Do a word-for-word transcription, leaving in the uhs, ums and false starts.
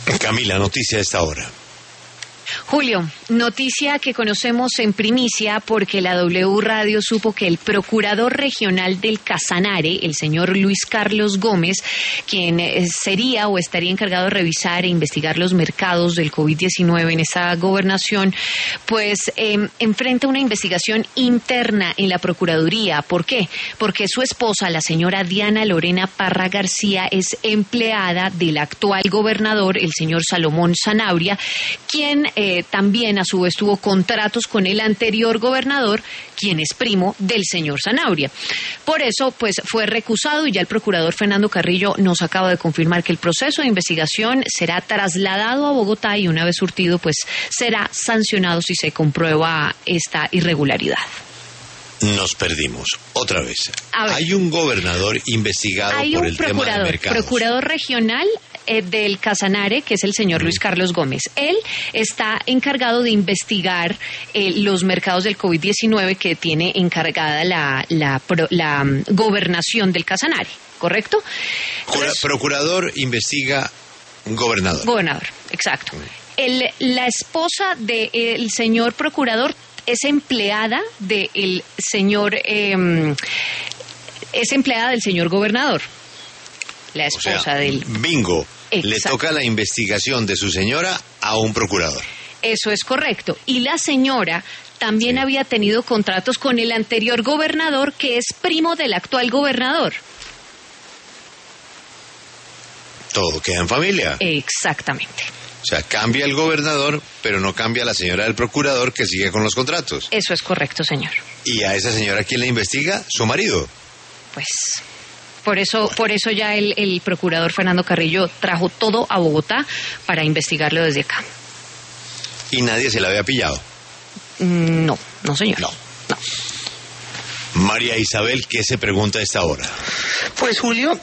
Camila, noticia a esta hora. Julio, noticia que conocemos en primicia porque la W Radio supo que el procurador regional del Casanare, el señor Luis Carlos Gómez, quien sería o estaría encargado de revisar e investigar los mercados del COVID diecinueve en esa gobernación, pues eh, enfrenta una investigación interna en la Procuraduría. ¿Por qué? Porque su esposa, la señora Diana Lorena Parra García, es empleada del actual gobernador, el señor Salomón Sanabria, quien Eh, también a su vez tuvo contratos con el anterior gobernador, quien es primo del señor Sanabria. Por eso, pues fue recusado y ya el procurador Fernando Carrillo nos acaba de confirmar que el proceso de investigación será trasladado a Bogotá y una vez surtido, pues será sancionado si se comprueba esta irregularidad. Nos perdimos, otra vez. Hay un gobernador investigado Hay por un el tema de mercados. procurador regional eh, del Casanare, que es el señor Luis Carlos Gómez. Él está encargado de investigar eh, los mercados del COVID diecinueve que tiene encargada la, la, la, la um, gobernación del Casanare, ¿correcto? Entonces, procurador investiga un gobernador. Gobernador, exacto. El, la esposa del señor procurador es empleada del señor, eh, es empleada del señor gobernador, la esposa o sea, del... Bingo, Exacto. Le toca la investigación de su señora a un procurador. Eso es correcto. Y la señora también Sí. había tenido contratos con el anterior gobernador, que es primo del actual gobernador. Todo queda en familia. Exactamente. O sea, cambia el gobernador, pero no cambia la señora del procurador que sigue con los contratos. Eso es correcto, señor. ¿Y a esa señora quién la investiga? Su marido. Pues por eso, por eso ya el, el procurador Fernando Carrillo trajo todo a Bogotá para investigarlo desde acá. ¿Y nadie se la había pillado? Mm, No, no, señor. No. No. María Isabel, ¿qué se pregunta a esta hora? Pues Julio,